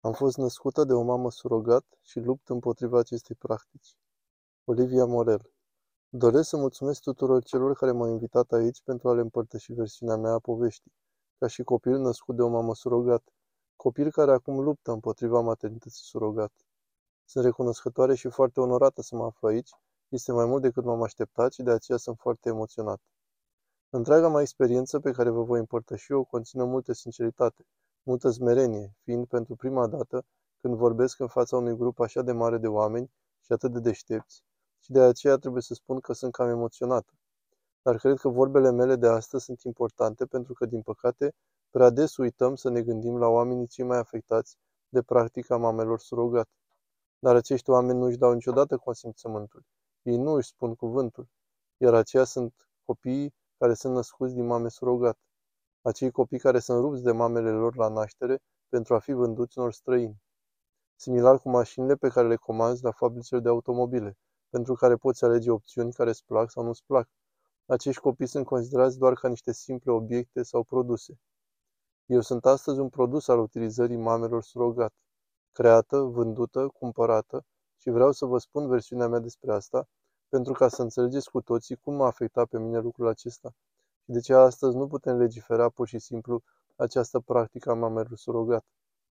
Am fost născută de o mamă surogat și lupt împotriva acestei practici. Olivia Morel. Doresc să mulțumesc tuturor celor care m-au invitat aici pentru a le împărtăși versiunea mea a poveștii, ca și copil născut de o mamă surogat, copil care acum luptă împotriva maternității surogat. Sunt recunoscătoare și foarte onorată să mă aflu aici, este mai mult decât m-am așteptat și de aceea sunt foarte emoționat. Întreaga mea experiență pe care vă voi împărtăși o conține multă sinceritate, multă smerenie, fiind pentru prima dată când vorbesc în fața unui grup așa de mare de oameni și atât de deștepți, și de aceea trebuie să spun că sunt cam emoționată. Dar cred că vorbele mele de astăzi sunt importante pentru că, din păcate, prea des uităm să ne gândim la oamenii cei mai afectați de practica mamelor surogat. Dar acești oameni nu își dau niciodată consimțământul. Ei nu își spun cuvântul. Iar aceia sunt copiii care sunt născuți din mame surogat. Acei copii care sunt rupți de mamele lor la naștere pentru a fi vânduți unor străini. Similar cu mașinile pe care le comanzi la fabricile de automobile, pentru care poți alege opțiuni care îți plac sau nu-ți plac. Acești copii sunt considerați doar ca niște simple obiecte sau produse. Eu sunt astăzi un produs al utilizării mamelor surogat, creată, vândută, cumpărată, și vreau să vă spun versiunea mea despre asta, pentru ca să înțelegeți cu toții cum m-a afectat pe mine lucrul acesta și de ce astăzi nu putem legifera pur și simplu această practică a mamelor surogat.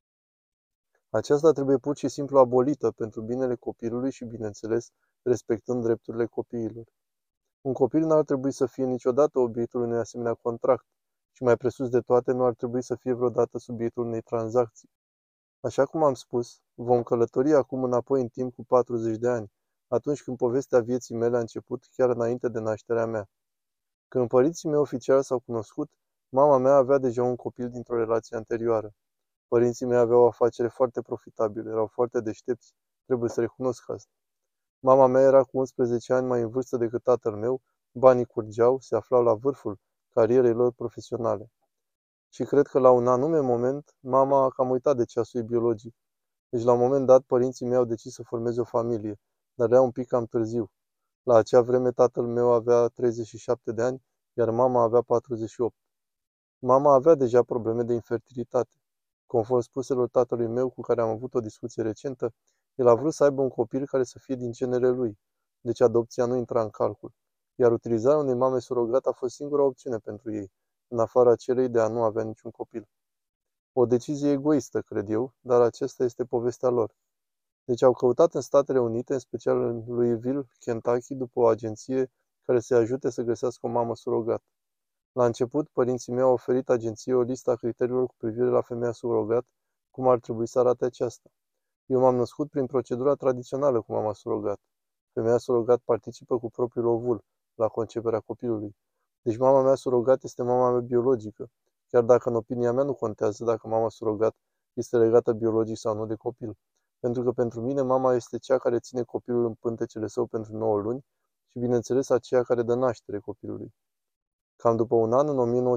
Aceasta trebuie pur și simplu abolită pentru binele copilului și, bineînțeles, respectând drepturile copiilor. Un copil nu ar trebui să fie niciodată obiectul unui asemenea contract și, mai presus de toate, nu ar trebui să fie vreodată subiectul unei tranzacții. Așa cum am spus, vom călători acum înapoi în timp cu 40 de ani, atunci când povestea vieții mele a început chiar înainte de nașterea mea. Când părinții mei oficial s-au cunoscut, mama mea avea deja un copil dintr-o relație anterioară. Părinții mei aveau o afacere foarte profitabilă, erau foarte deștepți, trebuie să recunosc asta. Mama mea era cu 11 ani mai în vârstă decât tatăl meu, banii curgeau, se aflau la vârful carierei lor profesionale. Și cred că la un anume moment, mama a cam uitat de ceasul ei biologic. Deci la un moment dat, părinții mei au decis să formeze o familie, dar era un pic cam târziu. La acea vreme, tatăl meu avea 37 de ani, iar mama avea 48. Mama avea deja probleme de infertilitate. Conform spuselor tatălui meu, cu care am avut o discuție recentă, el a vrut să aibă un copil care să fie din genele lui, deci adopția nu intra în calcul, iar utilizarea unei mame surogat a fost singura opțiune pentru ei, în afara celei de a nu avea niciun copil. O decizie egoistă, cred eu, dar aceasta este povestea lor. Deci au căutat în Statele Unite, în special în Louisville, Kentucky, după o agenție care să-i ajute să găsească o mamă surogat. La început, părinții mei au oferit agenției o listă a criteriilor cu privire la femeia surogat, cum ar trebui să arate aceasta. Eu m-am născut prin procedura tradițională cu mama surogat. Femeia surogat participă cu propriul ovul la conceperea copilului. Deci mama mea surogat este mama mea biologică, chiar dacă în opinia mea nu contează dacă mama surogat este legată biologic sau nu de copil. Pentru că pentru mine mama este cea care ține copilul în pântecele său pentru 9 luni și, bineînțeles, aceea care dă naștere copilului. Cam după un an, în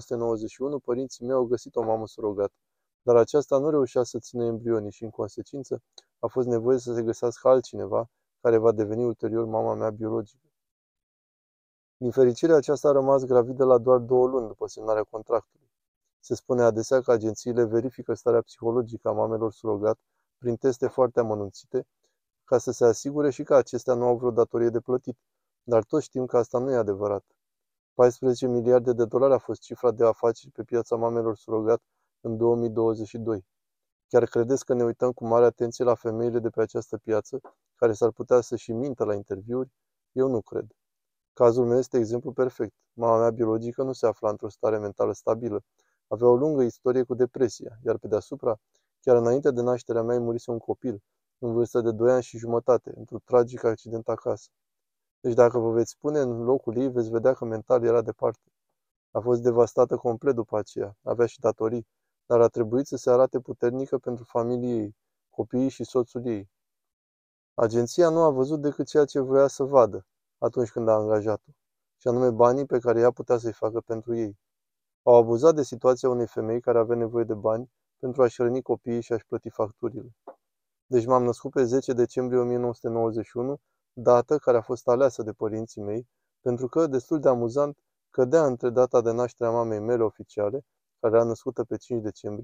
1991, părinții mei au găsit o mamă surogată, dar aceasta nu reușea să țină embrionii și, în consecință, a fost nevoie să se găsească altcineva care va deveni ulterior mama mea biologică. Din fericire, aceasta a rămas gravidă la doar 2 luni după semnarea contractului. Se spune adesea că agențiile verifică starea psihologică a mamelor surogat prin teste foarte amănunțite, ca să se asigure și că acestea nu au vreo datorie de plătit, dar toți știm că asta nu e adevărat. 14 miliarde de dolari a fost cifra de afaceri pe piața mamelor surogat în 2022. Chiar credeți că ne uităm cu mare atenție la femeile de pe această piață, care s-ar putea să și mintă la interviuri? Eu nu cred. Cazul meu este exemplu perfect. Mama mea biologică nu se afla într-o stare mentală stabilă. Avea o lungă istorie cu depresia, iar pe deasupra, chiar înainte de nașterea mea, îi murise un copil, în vârstă de 2 ani și jumătate, într-un tragic accident acasă. Deci dacă vă veți pune în locul ei, veți vedea că mental era departe. A fost devastată complet după aceea, avea și datorii, dar a trebuit să se arate puternică pentru familie ei, copiii și soțul ei. Agenția nu a văzut decât ceea ce vrea să vadă atunci când a angajat-o, și anume banii pe care ea putea să-i facă pentru ei. Au abuzat de situația unei femei care avea nevoie de bani pentru a-și hrăni copiii și a-și plăti facturile. Deci m-am născut pe 10 decembrie 1991, dată care a fost aleasă de părinții mei, pentru că, destul de amuzant, cădea între data de naștere a mamei mele oficiale, care era născută pe 5 decembrie,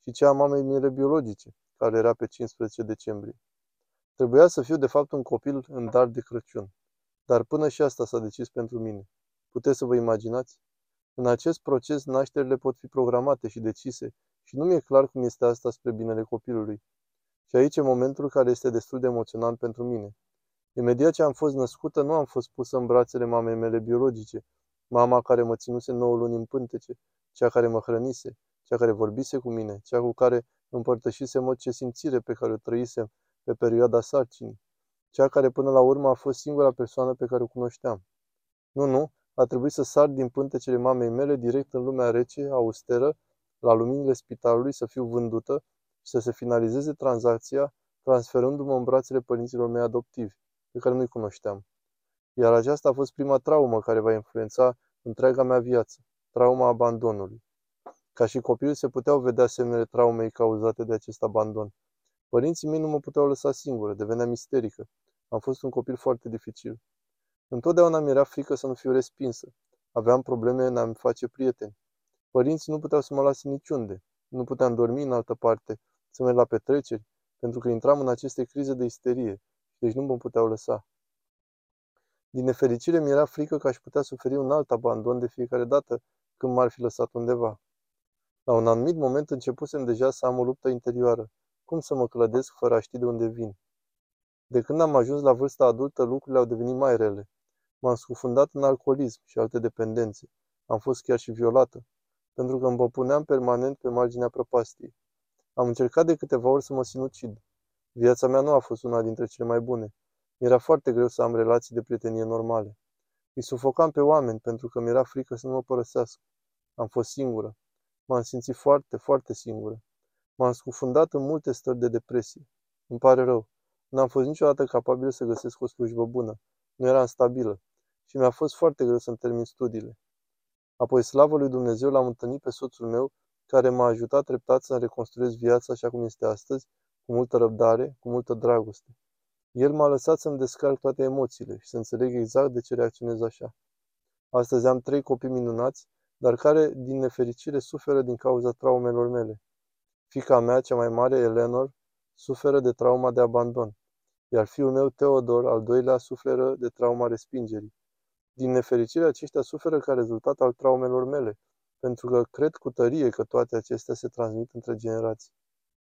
și cea a mamei mele biologice, care era pe 15 decembrie. Trebuia să fiu de fapt un copil în dar de Crăciun, dar până și asta s-a decis pentru mine. Puteți să vă imaginați? În acest proces, nașterile pot fi programate și decise și nu mi-e clar cum este asta spre binele copilului. Și aici e momentul care este destul de emoționant pentru mine. Imediat ce am fost născută, nu am fost pusă în brațele mamei mele biologice, mama care mă ținuse 9 luni în pântece, cea care mă hrănise, cea care vorbise cu mine, cea cu care împărtășisem orice simțire pe care o trăisem pe perioada sarcinii, cea care până la urmă a fost singura persoană pe care o cunoșteam. Nu, a trebuit să sar din pântecele mamei mele direct în lumea rece, austeră, la luminile spitalului, să fiu vândută și să se finalizeze tranzacția, transferându-mă în brațele părinților mei adoptivi, pe care nu-i cunoșteam. Iar aceasta a fost prima traumă care va influența întreaga mea viață, trauma abandonului. Ca și copil se puteau vedea semnele traumei cauzate de acest abandon. Părinții mei nu mă puteau lăsa singură, deveneam isterică. Am fost un copil foarte dificil. Întotdeauna mi-era frică să nu fiu respinsă. Aveam probleme în a-mi face prieteni. Părinții nu puteau să mă lase niciunde. Nu puteam dormi în altă parte, să merg la petreceri, pentru că intram în aceste crize de isterie, deci nu mă puteau lăsa. Din nefericire mi-era frică că aș putea suferi un alt abandon de fiecare dată când m-ar fi lăsat undeva. La un anumit moment începusem deja să am o luptă interioară. Cum să mă clădesc fără a ști de unde vin? De când am ajuns la vârsta adultă, lucrurile au devenit mai rele. M-am scufundat în alcoolism și alte dependențe. Am fost chiar și violată, pentru că îmi băpuneam permanent pe marginea prăpastiei. Am încercat de câteva ori să mă sinucid. Viața mea nu a fost una dintre cele mai bune. Mi-era foarte greu să am relații de prietenie normale. Îi sufocam pe oameni pentru că mi-era frică să nu mă părăsească. Am fost singură. M-am simțit foarte, foarte singură. M-am scufundat în multe stări de depresie. Îmi pare rău. N-am fost niciodată capabil să găsesc o slujbă bună. Nu eram stabilă. Și mi-a fost foarte greu să-mi termin studiile. Apoi, slavă lui Dumnezeu, l-am întâlnit pe soțul meu, care m-a ajutat treptat să-mi reconstruiesc viața așa cum este astăzi, cu multă răbdare, cu multă dragoste. El m-a lăsat să-mi descarc toate emoțiile și să înțeleg exact de ce reacționez așa. Astăzi am 3 copii minunați, dar care, din nefericire, suferă din cauza traumelor mele. Fiica mea, cea mai mare, Eleanor, suferă de trauma de abandon, iar fiul meu, Theodor, al doilea, suferă de trauma respingerii. Din nefericire, aceștia suferă ca rezultat al traumelor mele, pentru că cred cu tărie că toate acestea se transmit între generații.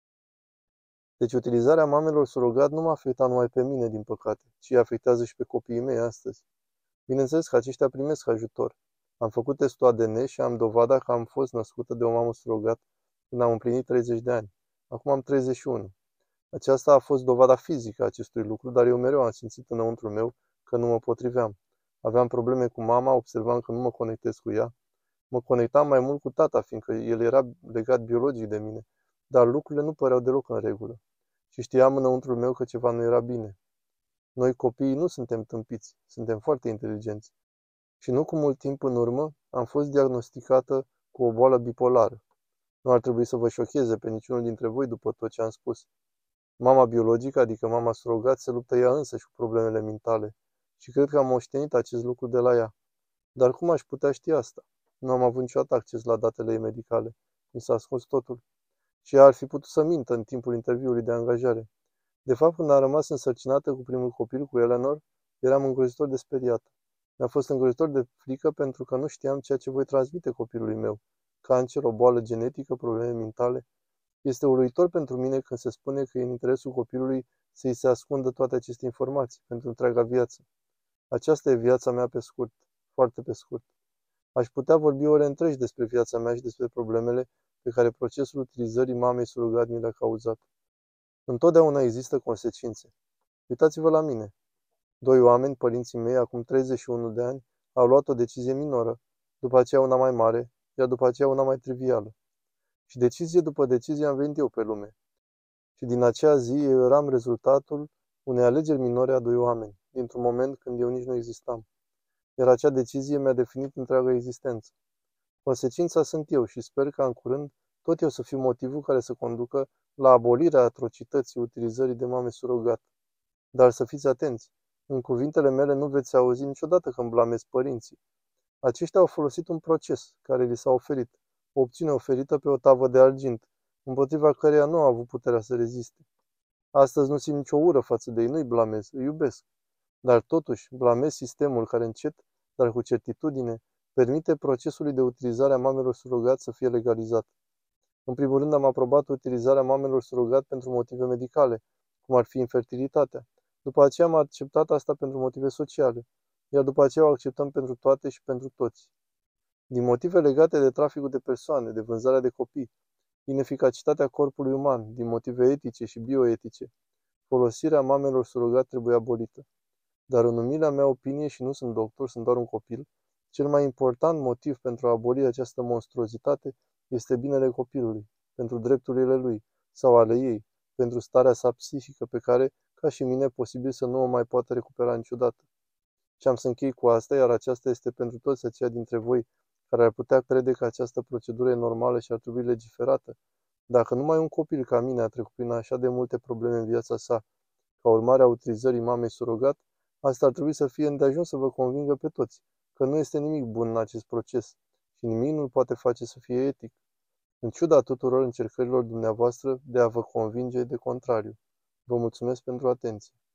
Deci utilizarea mamelor surogat nu m-a afectat numai pe mine, din păcate, ci afectează și pe copiii mei astăzi. Bineînțeles că aceștia primesc ajutor. Am făcut testul ADN și am dovada că am fost născută de o mamă surogat când am împlinit 30 de ani. Acum am 31. Aceasta a fost dovada fizică a acestui lucru, dar eu mereu am simțit înăuntru meu că nu mă potriveam. Aveam probleme cu mama, observam că nu mă conectez cu ea. Mă conectam mai mult cu tata, fiindcă el era legat biologic de mine, dar lucrurile nu păreau deloc în regulă. Și știam înăuntrul meu că ceva nu era bine. Noi copiii nu suntem tâmpiți, suntem foarte inteligenți. Și nu cu mult timp în urmă am fost diagnosticată cu o boală bipolară. Nu ar trebui să vă șocheze pe niciunul dintre voi după tot ce am spus. Mama biologică, adică mama surogat, se luptă ea însăși cu problemele mentale și cred că am moștenit acest lucru de la ea. Dar cum aș putea ști asta? Nu am avut niciodată acces la datele ei medicale. Mi s-a ascuns totul. Și ea ar fi putut să mintă în timpul interviului de angajare. De fapt, când am rămas însărcinată cu primul copil, cu Eleanor, eram îngrozitor de speriată. Mi-a fost îngrozitor de frică pentru că nu știam ceea ce voi transmite copilului meu. Cancer, o boală genetică, probleme mentale. Este uluitor pentru mine când se spune că e în interesul copilului să-i se ascundă toate aceste informații pentru întreaga viață. Aceasta e viața mea pe scurt, foarte pe scurt. Aș putea vorbi ore întregi despre viața mea și despre problemele pe care procesul utilizării mamei surogat mi le-a cauzat. Întotdeauna există consecințe. Uitați-vă la mine. 2 oameni, părinții mei, acum 31 de ani, au luat o decizie minoră, după aceea una mai mare, iar după aceea una mai trivială. Și decizie după decizie am venit eu pe lume. Și din acea zi eu eram rezultatul unei alegeri minore a 2 oameni, dintr-un moment când eu nici nu existam. Iar acea decizie mi-a definit întreaga existență. Consecința sunt eu și sper că în curând tot eu să fiu motivul care să conducă la abolirea atrocității utilizării de mame surogat. Dar să fiți atenți, în cuvintele mele nu veți auzi niciodată că îmi blamez părinții. Aceștia au folosit un proces care li s-a oferit, o opțiune oferită pe o tavă de argint, împotriva căreia nu au avut puterea să reziste. Astăzi nu simt nicio ură față de ei, nu-i blamez, îi iubesc. Dar totuși, blamez sistemul care încet, dar cu certitudine, permite procesului de utilizare a mamelor surogat să fie legalizat. În primul rând, am aprobat utilizarea mamelor surogat pentru motive medicale, cum ar fi infertilitatea. După aceea am acceptat asta pentru motive sociale, iar după aceea o acceptăm pentru toate și pentru toți. Din motive legate de traficul de persoane, de vânzarea de copii, ineficacitatea corpului uman, din motive etice și bioetice, folosirea mamelor surogat trebuie abolită. Dar în umila mea opinie, și nu sunt doctor, sunt doar un copil, cel mai important motiv pentru a aboli această monstruozitate este binele copilului, pentru drepturile lui sau ale ei, pentru starea sa psihică pe care, ca și mine, posibil să nu o mai poată recupera niciodată. Și am să închei cu asta, iar aceasta este pentru toți aceia dintre voi care ar putea crede că această procedură e normală și ar trebui legiferată. Dacă numai un copil ca mine a trecut prin așa de multe probleme în viața sa, ca urmare a utilizării mamei surogat, asta ar trebui să fie îndeajuns să vă convingă pe toți că nu este nimic bun în acest proces și nimic nu-l poate face să fie etic, în ciuda tuturor încercărilor dumneavoastră de a vă convinge de contrariu. Vă mulțumesc pentru atenție.